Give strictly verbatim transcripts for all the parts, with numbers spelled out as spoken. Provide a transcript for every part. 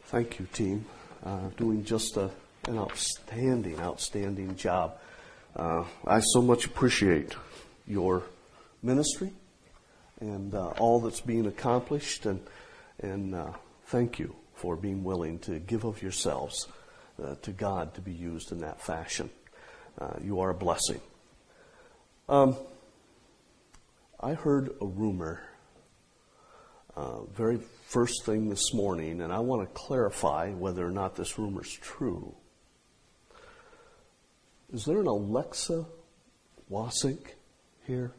Thank you, team. Uh, doing just a, an outstanding, outstanding job. Uh, I so much appreciate your ministry and uh, all that's being accomplished, and and uh, thank you for being willing to give of yourselves uh, to God to be used in that fashion. Uh, you are a blessing. Um, I heard a rumor uh, very first thing this morning, and I want to clarify whether or not this rumor is true. Is there an Alexa Wasink here?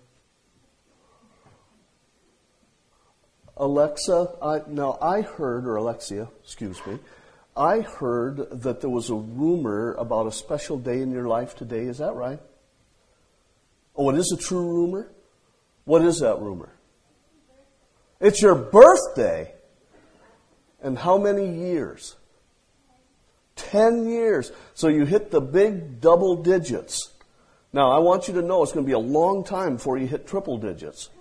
Alexa, I, now I heard, or Alexia, excuse me, I heard that there was a rumor about a special day in your life today. Is that right? Oh, it is a true rumor? What is that rumor? It's your birthday. And how many years? Ten years. So you hit the big double digits. Now, I want you to know it's going to be a long time before you hit triple digits.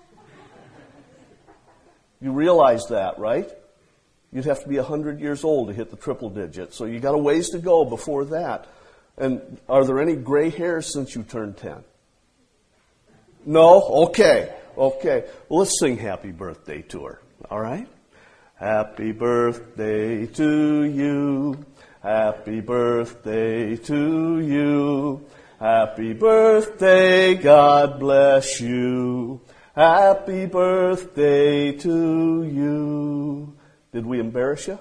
You realize that, right? You'd have to be one hundred years old to hit the triple digits. So you got a ways to go before that. And are there any gray hairs since you turned ten? No? Okay. Okay. Well, let's sing happy birthday to her. All right? Happy birthday to you. Happy birthday to you. Happy birthday, God bless you. Happy birthday to you. Did we embarrass you?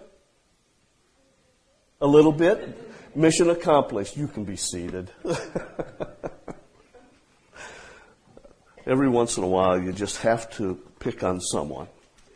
A little bit? Mission accomplished. You can be seated. Every once in a while, you just have to pick on someone.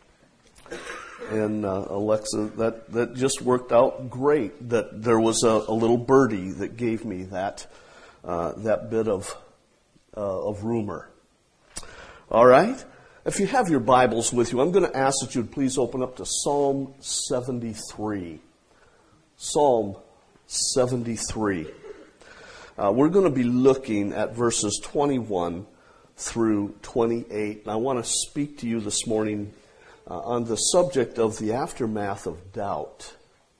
And uh, Alexa, that, that just worked out great. That there was a, a little birdie that gave me that uh, that bit of uh, of rumor. All right. If you have your Bibles with you, I'm going to ask that you'd please open up to Psalm seventy-three. Psalm seventy-three. Uh, we're going to be looking at verses twenty-one through twenty-eight. And I want to speak to you this morning uh, on the subject of the aftermath of doubt.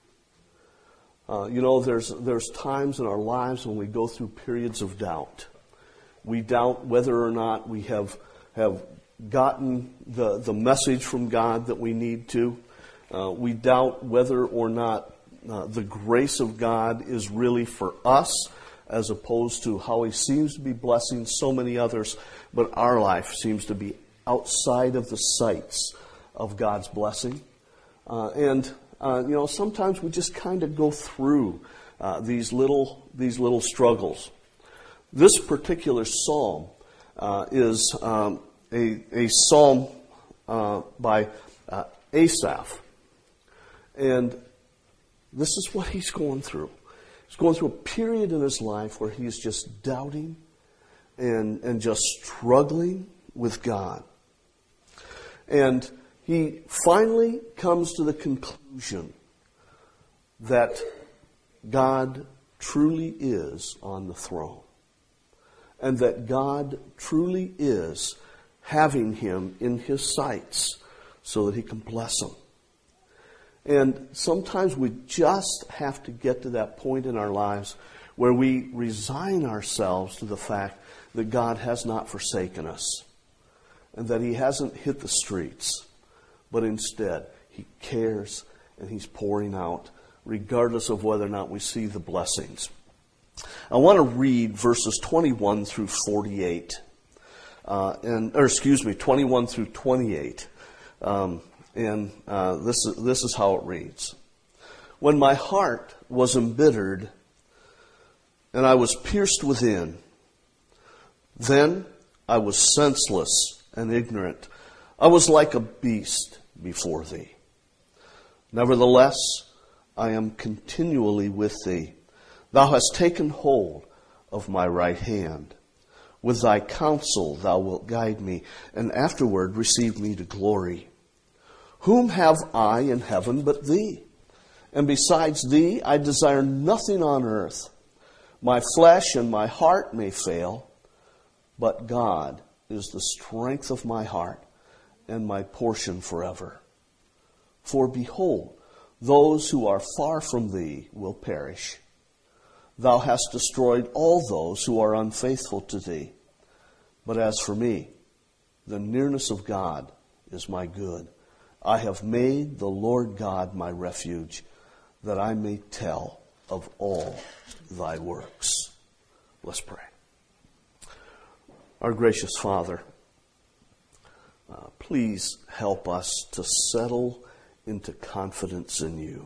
Uh, you know, there's there's times in our lives when we go through periods of doubt. We doubt whether or not we have have gotten the, the message from God that we need to. Uh, we doubt whether or not uh, the grace of God is really for us, as opposed to how He seems to be blessing so many others, but our life seems to be outside of the sights of God's blessing. Uh, and, uh, you know, sometimes we just kind of go through uh, these little these little struggles. This particular psalm uh, is um, a, a psalm uh, by uh, Asaph. And this is what he's going through. He's going through a period in his life where he's just doubting and, and just struggling with God. And he finally comes to the conclusion that God truly is on the throne. And that God truly is having him in his sights so that he can bless him. And sometimes we just have to get to that point in our lives where we resign ourselves to the fact that God has not forsaken us and that He hasn't hit the streets, but instead He cares and He's pouring out regardless of whether or not we see the blessings. I want to read verses twenty-one through forty-eight, uh, and or excuse me, twenty-one through twenty-eight. Um, And uh, this is, this is how it reads. When my heart was embittered and I was pierced within, then I was senseless and ignorant. I was like a beast before thee. Nevertheless, I am continually with thee. Thou hast taken hold of my right hand. With thy counsel thou wilt guide me, and afterward receive me to glory. Whom have I in heaven but thee? And besides thee, I desire nothing on earth. My flesh and my heart may fail, but God is the strength of my heart and my portion forever. For behold, Those who are far from thee will perish. Thou hast destroyed all those who are unfaithful to thee. But as for me, the nearness of God is my good. I have made the Lord God my refuge, that I may tell of all thy works. Let's pray. Our gracious Father, uh, please help us to settle into confidence in you.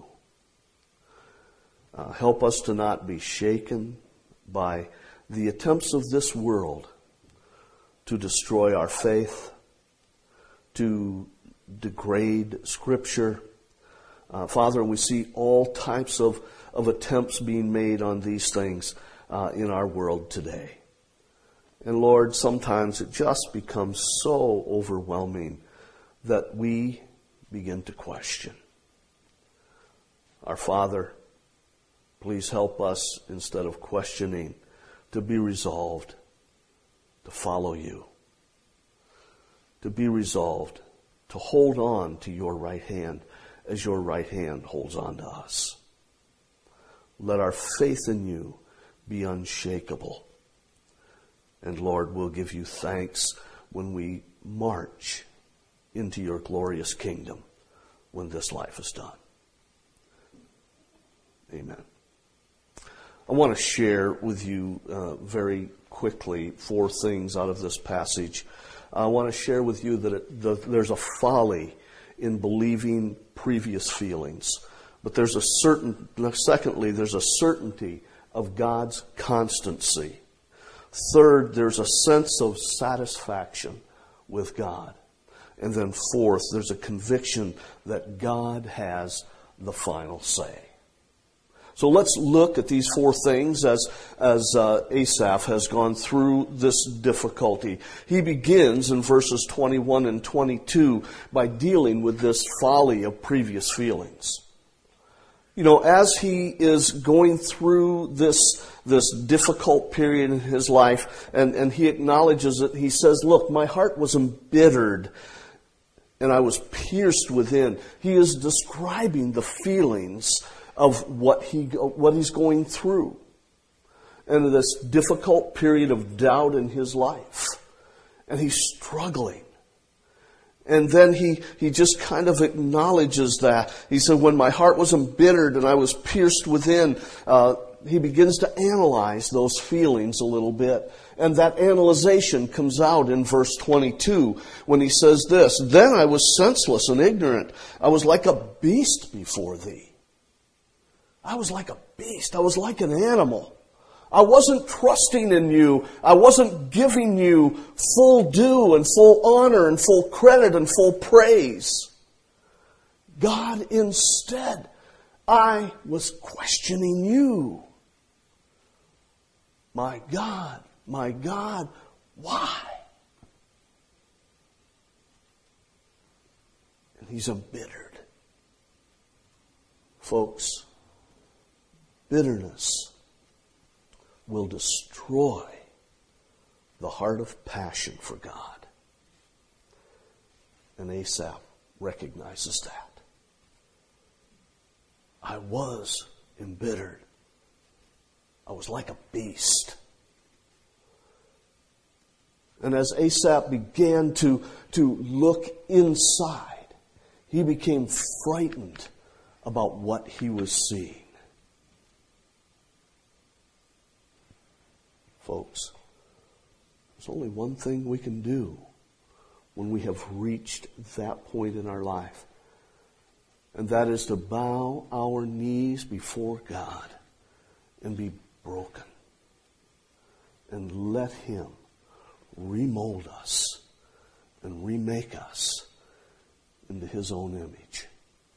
Uh, help us to not be shaken by the attempts of this world to destroy our faith, to degrade Scripture. Uh, Father, we see all types of, of attempts being made on these things uh, in our world today. And Lord, sometimes it just becomes so overwhelming that we begin to question. Our Father, please help us, instead of questioning, to be resolved to follow you, to be resolved to hold on to your right hand as your right hand holds on to us. Let our faith in you be unshakable. And Lord, we'll give you thanks when we march into your glorious kingdom when this life is done. Amen. I want to share with you uh, very quickly four things out of this passage. I want to share with you that it, the, there's a folly in believing previous feelings. But there's a certain, secondly, there's a certainty of God's constancy. Third, there's a sense of satisfaction with God. And then fourth, there's a conviction that God has the final say. So let's look at these four things as, as uh, Asaph has gone through this difficulty. He begins in verses twenty-one and twenty-two by dealing with this folly of previous feelings. You know, as he is going through this, this difficult period in his life, and, and he acknowledges it, he says, look, my heart was embittered and I was pierced within. He is describing the feelings of what he what he's going through, and this difficult period of doubt in his life, and he's struggling. And then he he just kind of acknowledges that. He said, "When my heart was embittered and I was pierced within," uh, he begins to analyze those feelings a little bit, and that analyzation comes out in verse twenty-two when he says this: "Then I was senseless and ignorant. I was like a beast before thee." I was like a beast. I was like an animal. I wasn't trusting in you. I wasn't giving you full due and full honor and full credit and full praise. God, instead, I was questioning you. My God, my God, why? And he's embittered. Folks, bitterness will destroy the heart of passion for God. And Asaph recognizes that. I was embittered. I was like a beast. And as Asaph began to, to look inside, he became frightened about what he was seeing. Folks, there's only one thing we can do when we have reached that point in our life, and that is to bow our knees before God and be broken and let Him remold us and remake us into His own image.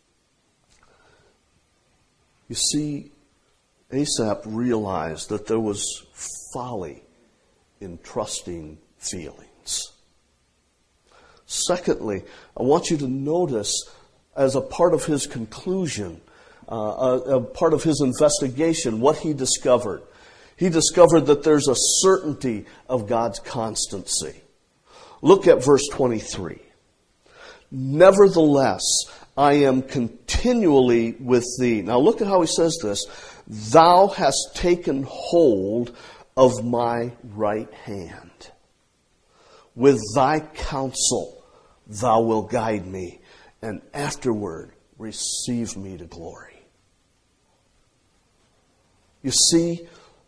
You see, Asaph realized that there was folly in trusting feelings. Secondly, I want you to notice, as a part of his conclusion, uh, a, a part of his investigation, what he discovered. He discovered that there's a certainty of God's constancy. Look at verse twenty-three. Nevertheless, I am continually with thee. Now look at how he says this. Thou hast taken hold of my right hand. With thy counsel thou wilt guide me, and afterward receive me to glory. You see,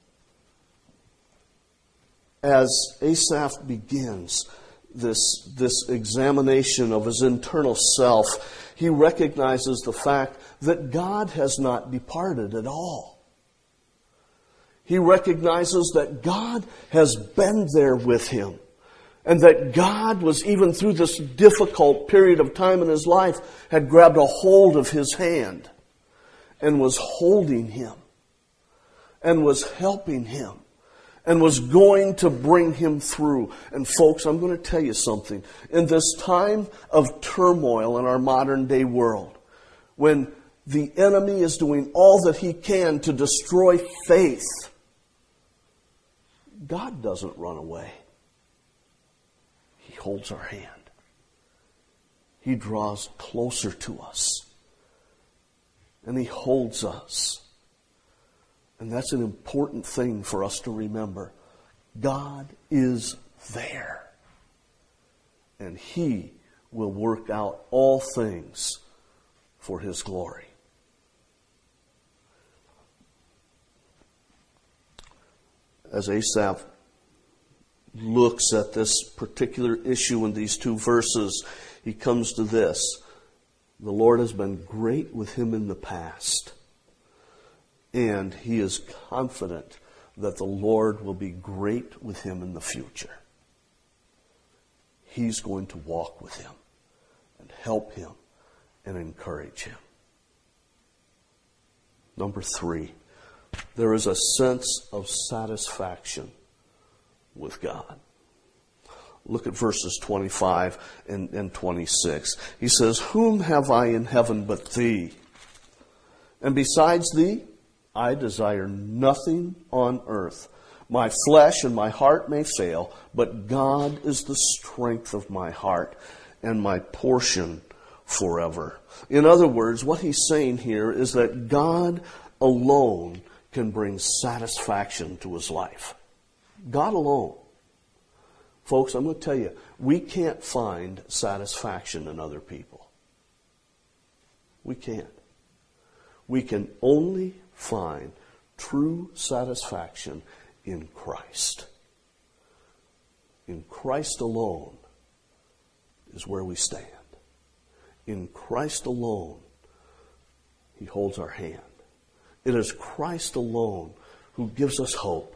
as Asaph begins this, this examination of his internal self, he recognizes the fact that God has not departed at all. He recognizes that God has been there with him, and that God was, even through this difficult period of time in his life, had grabbed a hold of his hand and was holding him and was helping him and was going to bring him through. And folks, I'm going to tell you something. In this time of turmoil in our modern day world, when the enemy is doing all that he can to destroy faith, God doesn't run away. He holds our hand. He draws closer to us. And he holds us. And that's an important thing for us to remember. God is there. And he will work out all things for his glory. As Asaph looks at this particular issue in these two verses, he comes to this. The Lord has been great with him in the past. And he is confident that the Lord will be great with him in the future. He's going to walk with him and help him and encourage him. Number three, there is a sense of satisfaction with God. Look at verses twenty-five and, and twenty-six. He says, whom have I in heaven but thee? And besides thee, I desire nothing on earth. My flesh and my heart may fail, but God is the strength of my heart and my portion forever. In other words, what he's saying here is that God alone can bring satisfaction to his life. God alone. Folks, I'm going to tell you, we can't find satisfaction in other people. We can't. We can only find true satisfaction in Christ. In Christ alone is where we stand. In Christ alone, he holds our hand. It is Christ alone who gives us hope.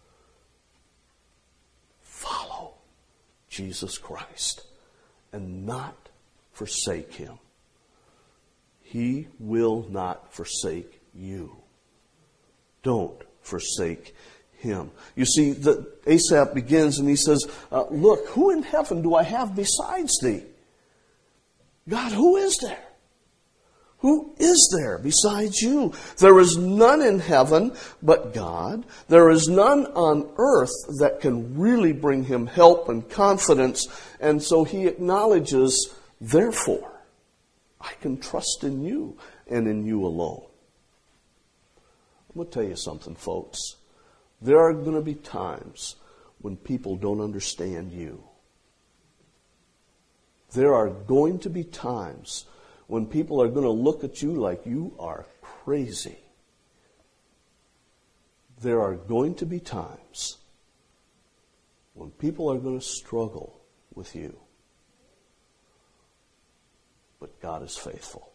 Follow Jesus Christ and not forsake him. He will not forsake you. Don't forsake him. You see, the, Asaph begins and he says, uh, look, who in heaven do I have besides thee? God, who is there? Who is there besides you? There is none in heaven but God. There is none on earth that can really bring him help and confidence. And so he acknowledges, therefore, I can trust in you and in you alone. I'm going to tell you something, folks. There are going to be times when people don't understand you. There are going to be times when people are going to look at you like you are crazy. There are going to be times when people are going to struggle with you. But God is faithful.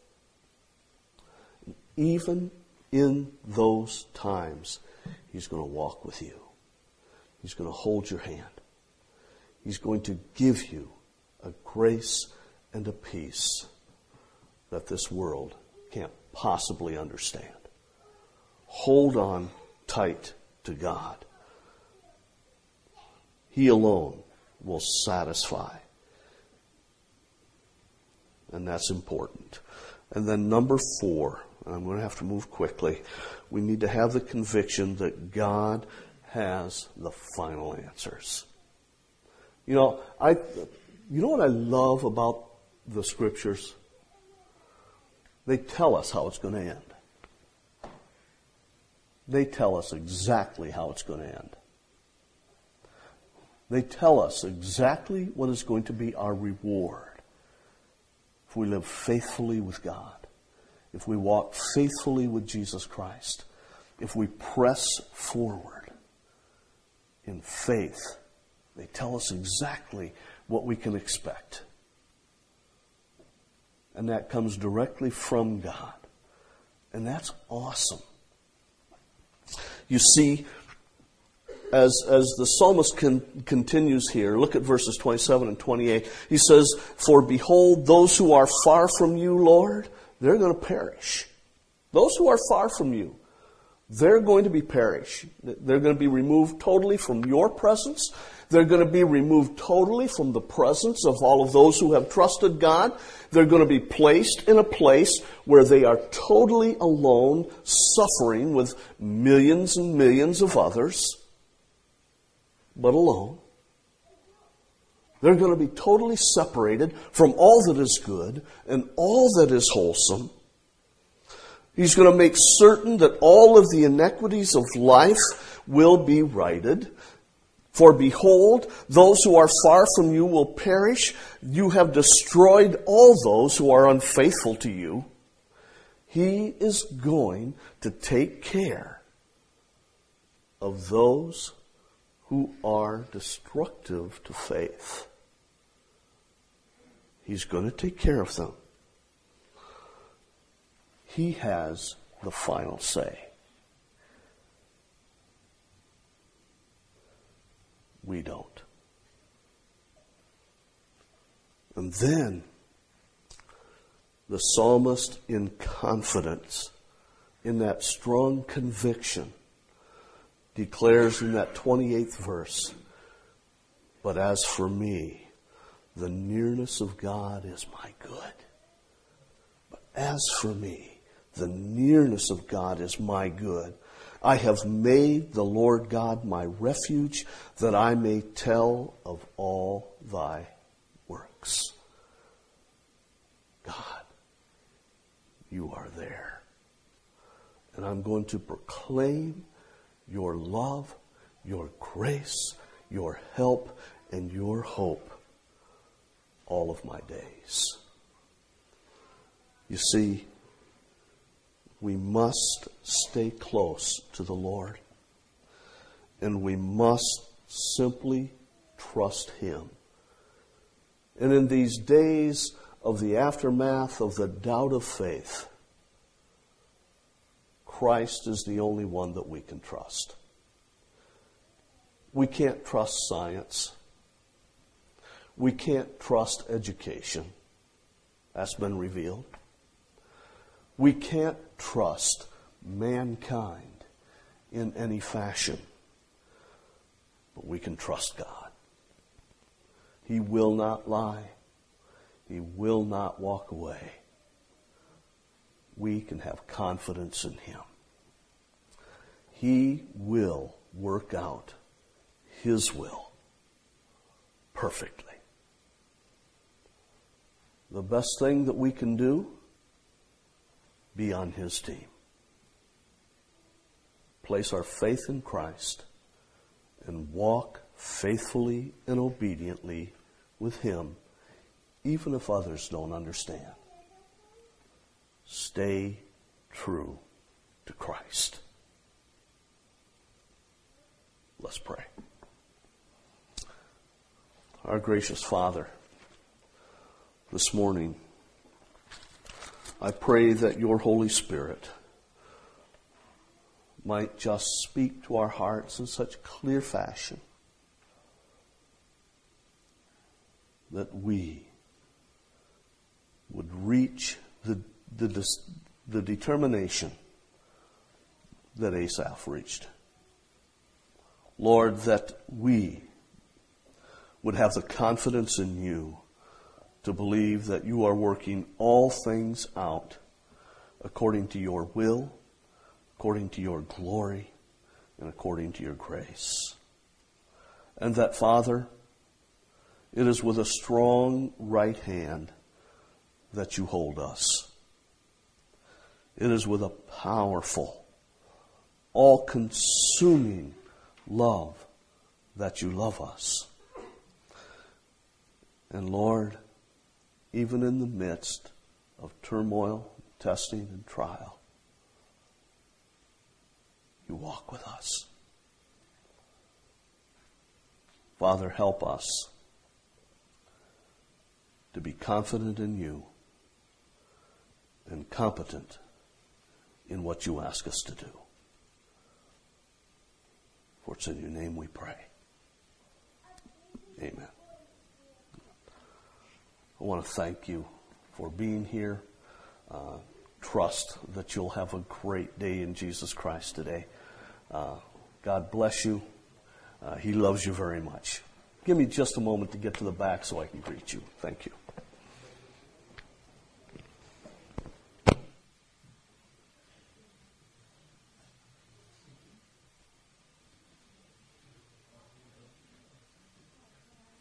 Even in those times, he's going to walk with you. He's going to hold your hand. He's going to give you a grace and a peace that this world can't possibly understand. Hold on tight to God. He alone will satisfy. And that's important. And then number four, I'm going to have to move quickly. We need to have the conviction that God has the final answers. You know, I, you know what I love about the Scriptures? They tell us how it's going to end. They tell us exactly how it's going to end. They tell us exactly what is going to be our reward if we live faithfully with God, if we walk faithfully with Jesus Christ, if we press forward in faith. They tell us exactly what we can expect. And that comes directly from God. And that's awesome. You see, as, as the psalmist con, continues here, look at verses twenty-seven and twenty-eight. He says, "For behold, those who are far from you, Lord, they're going to perish." Those who are far from you, they're going to be perished. They're going to be removed totally from your presence. They're going to be removed totally from the presence of all of those who have trusted God. They're going to be placed in a place where they are totally alone, suffering with millions and millions of others, but alone. They're going to be totally separated from all that is good and all that is wholesome. He's going to make certain that all of the inequities of life will be righted. "For behold, those who are far from you will perish. You have destroyed all those who are unfaithful to you." He is going to take care of those who are destructive to faith. He's going to take care of them. He has the final say. We don't. And then the psalmist, in confidence, in that strong conviction, declares in that twenty-eighth verse, "But as for me, the nearness of God is my good. But as for me, the nearness of God is my good. I have made the Lord God my refuge, that I may tell of all thy works." God, you are there. And I'm going to proclaim your love, your grace, your help, and your hope all of my days. You see, we must stay close to the Lord. And we must simply trust Him. And in these days of the aftermath of the doubt of faith, Christ is the only one that we can trust. We can't trust science. We can't trust education. That's been revealed. We can't trust mankind in any fashion. But we can trust God. He will not lie. He will not walk away. We can have confidence in Him. He will work out His will perfectly. The best thing that we can do, be on His team. Place our faith in Christ and walk faithfully and obediently with Him, even if others don't understand. Stay true to Christ. Let's pray. Our gracious Father, this morning, I pray that your Holy Spirit might just speak to our hearts in such clear fashion that we would reach the, the, the determination that Asaph reached. Lord, that we would have the confidence in you to believe that you are working all things out according to your will, according to your glory, and according to your grace. And that, Father, it is with a strong right hand that you hold us. It is with a powerful, all-consuming love that you love us. And Lord, even in the midst of turmoil, testing, and trial, you walk with us. Father, help us to be confident in you and competent in what you ask us to do. For it's in your name we pray. Amen. I want to thank you for being here. Uh, trust that you'll have a great day in Jesus Christ today. Uh, God bless you. Uh, he loves you very much. Give me just a moment to get to the back so I can greet you. Thank you.